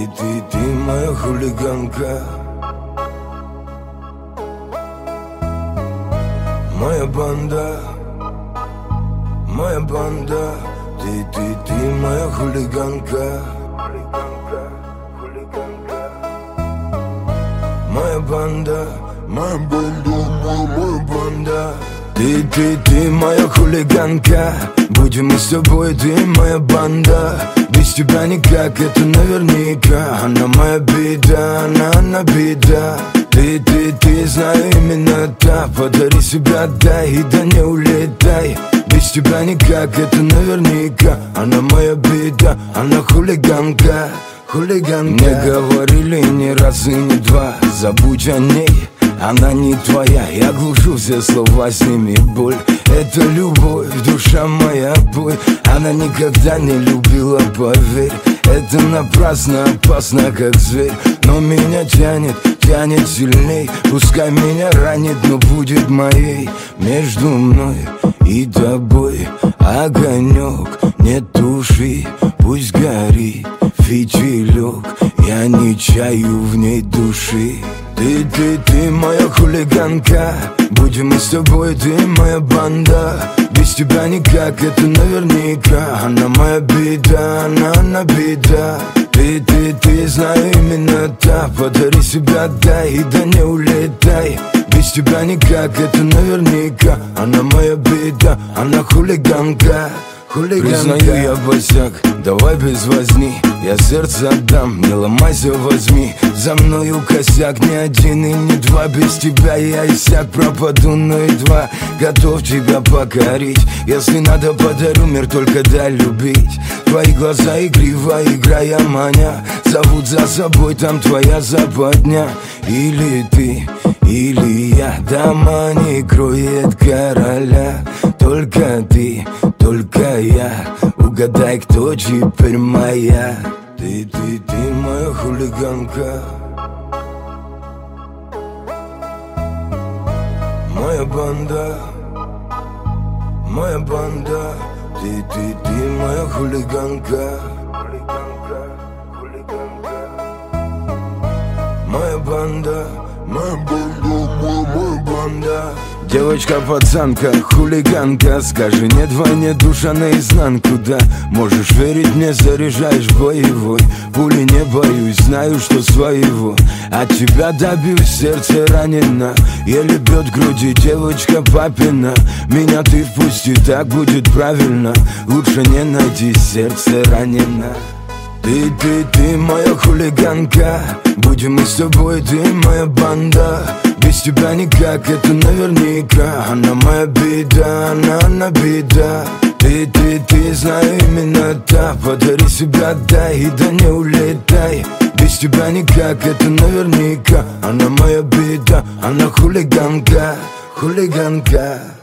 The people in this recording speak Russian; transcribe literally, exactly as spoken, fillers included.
Ты, ты, ты моя хулиганка, моя банда, моя банда. Ты, ты, ты моя хулиганка, моя банда, моя банда, моя, моя банда. Ты, ты, ты моя хулиганка, будем мы с тобой, ты моя банда. Без тебя никак, это наверняка. Она моя беда, она, она беда. Ты, ты, ты, знаю именно та. Подари себя, дай, и да не улетай. Без тебя никак, это наверняка. Она моя беда, она хулиганка, хулиганка. Мне говорили ни раз и ни два, забудь о ней, она не твоя. Я глушу все слова, сними боль. Это любовь, душа моя, бой. Она никогда не любила, поверь. Это напрасно, опасно, как зверь. Но меня тянет, тянет сильней. Пускай меня ранит, но будет моей. Между мной и тобой огонек, не туши, пусть горит фитилек. Я не чаю в ней души. Ты, ты, ты моя хулиганка, будем мы с тобой, ты моя банда. Без тебя никак, это наверняка. Она моя беда, она, она беда. Ты, ты, ты, знаю именно та. Подари себя, дай, и да не улетай. Без тебя никак, это наверняка. Она моя беда, она хулиганка, хулиганка. Признаю, я босяк, давай без возни. Я сердце отдам, не ломайся, возьми. За мною косяк, ни один и ни два. Без тебя я иссяк, пропаду, но едва готов тебя покорить. Если надо, подарю мир, только дай любить. Твои глаза игриво, играя маня, зовут за собой, там твоя западня. Или ты, или я, дома не кроет короля. Только ты, только я, угадай, кто теперь моя. Ты, ты, ты моя хулиганка, моя банда, моя банда. Ты, ты, ты моя хулиганка, моя банда, моя банда, моя, моя банда. Девочка-пацанка, хулиганка, скажи нет войне, душа наизнанку, да. Можешь верить мне, заряжаешь боевой. Пули не боюсь, знаю, что своего. От тебя добьюсь, сердце ранено, еле бьет в груди девочка папина. Меня ты впусти, так будет правильно. Лучше не найти, сердце ранено. Ты, ты, ты моя хулиганка, будем мы с тобой, ты моя банда. Без тебя никак, это наверняка. Она моя беда, она, она беда. Ты, ты, ты, знаю именно та. Подари себя, дай, и да не улетай. Без тебя никак, это наверняка. Она моя беда, она хулиганка, хулиганка.